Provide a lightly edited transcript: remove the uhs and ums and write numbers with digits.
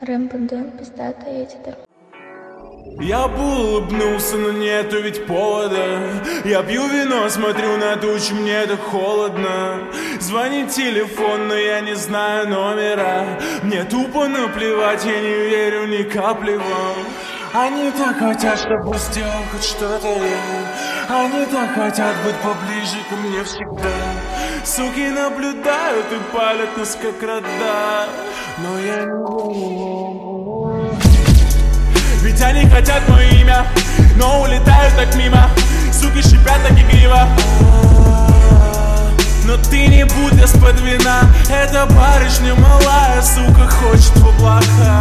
Рэм-бэм-дэм, пиздатая эдита. Я бы улыбнулся, но нету ведь повода. Я пью вино, смотрю на тучи, мне так холодно. Звонит телефон, но я не знаю номера. Мне тупо наплевать, я не верю ни капли вам. Они так хотят, чтобы сделал хоть что-то я. Они так хотят быть поближе ко мне всегда. Суки наблюдают и палят нас как рода. Но я не верю. Ведь они хотят мое имя, но улетают так мимо. Суки шипят так игриво. Но ты не будь из-под вина. Эта барышня малая, сука, хочет в облака.